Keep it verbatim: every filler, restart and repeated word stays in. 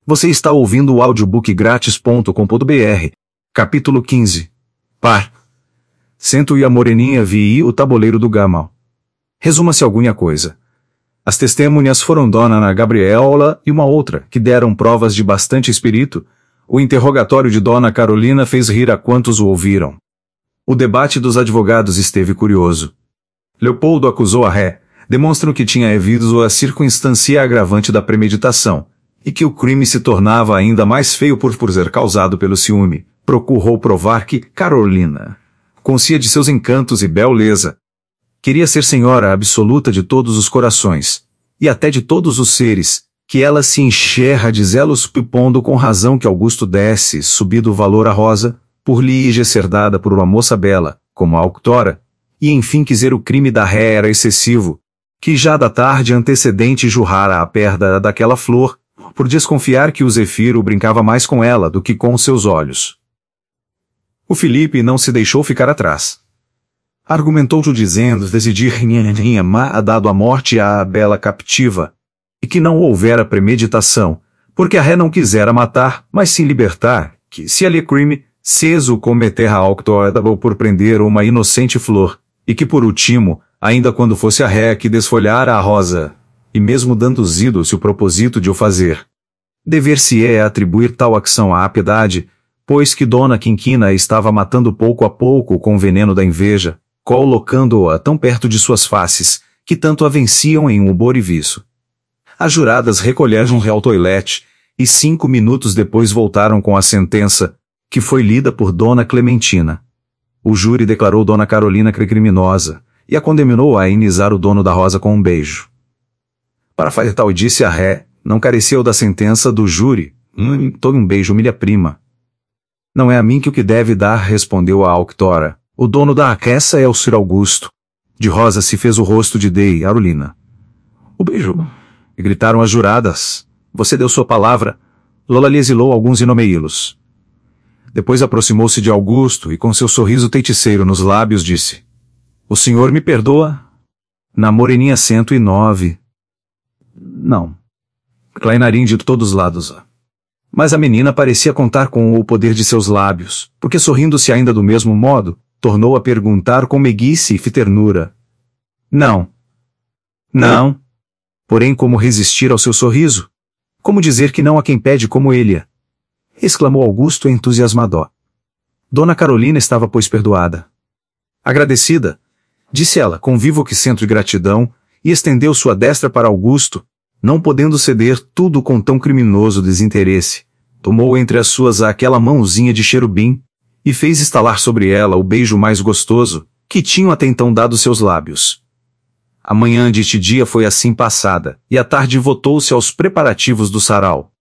Você está ouvindo o audiobook grátis ponto com ponto br. Capítulo quinze. Par. Sento e a moreninha vi o tabuleiro do Gamal. Resuma-se alguma coisa. As testemunhas foram Dona Ana Gabriela e uma outra, que deram provas de bastante espírito. O interrogatório de Dona Carolina fez rir a quantos o ouviram. O debate dos advogados esteve curioso. Leopoldo acusou a ré, demonstrando que tinha havido a circunstância agravante da premeditação, e que o crime se tornava ainda mais feio por, por ser causado pelo ciúme. Procurou provar que Carolina, conscia de seus encantos e beleza, queria ser senhora absoluta de todos os corações, e até de todos os seres, que ela se encherra de zelos, pondo com razão que Augusto desse subido valor à Rosa, por lhe ser dada por uma moça bela, como a autora, e enfim quiser o crime da ré era excessivo, que já da tarde antecedente jurara a perda daquela flor, por desconfiar que o Zefiro brincava mais com ela do que com seus olhos. O Felipe não se deixou ficar atrás. Argumentou-o dizendo decidir Nhanha má dado a morte à bela captiva, e que não houvera premeditação, porque a ré não quisera matar, mas sim libertar, que se ali crime, ceso cometer a autora por prender uma inocente flor, e que por último, ainda quando fosse a ré que desfolhara a rosa, e mesmo dando-se o propósito de o fazer, dever-se-é atribuir tal ação à piedade, pois que Dona Quinquina estava matando pouco a pouco com o veneno da inveja, colocando-a tão perto de suas faces, que tanto a venciam em humor e viço. As juradas recolheram-se ao toilette, e cinco minutos depois voltaram com a sentença, que foi lida por Dona Clementina. O júri declarou Dona Carolina criminosa, e a condenou a inizar o dono da rosa com um beijo. Para fazer tal disse a ré, não careceu da sentença do júri, hum, tome um beijo milha prima. Não é a mim que o que deve dar, respondeu a autora. O dono da aqueça é o Sr. Augusto. De rosa se fez o rosto de Dei Carolina. O beijo. E gritaram as juradas. Você deu sua palavra. Lola lhe exilou alguns inomeí-los. Depois aproximou-se de Augusto e com seu sorriso feiticeiro nos lábios disse: O senhor me perdoa? Na moreninha cento e nove. Não. Clainarim de todos os lados. Mas a menina parecia contar com o poder de seus lábios, porque sorrindo-se ainda do mesmo modo, tornou a perguntar com meiguice e ternura. Não. Não. Porém, como resistir ao seu sorriso? Como dizer que não a quem pede como ele? Exclamou Augusto entusiasmado. Dona Carolina estava pois perdoada. Agradecida, disse ela com vivo accento de gratidão, e estendeu sua destra para Augusto, não podendo ceder tudo com tão criminoso desinteresse. Tomou entre as suas aquela mãozinha de cherubim, e fez estalar sobre ela o beijo mais gostoso, que tinham até então dado seus lábios. A manhã deste dia foi assim passada, e a tarde voltou-se aos preparativos do sarau.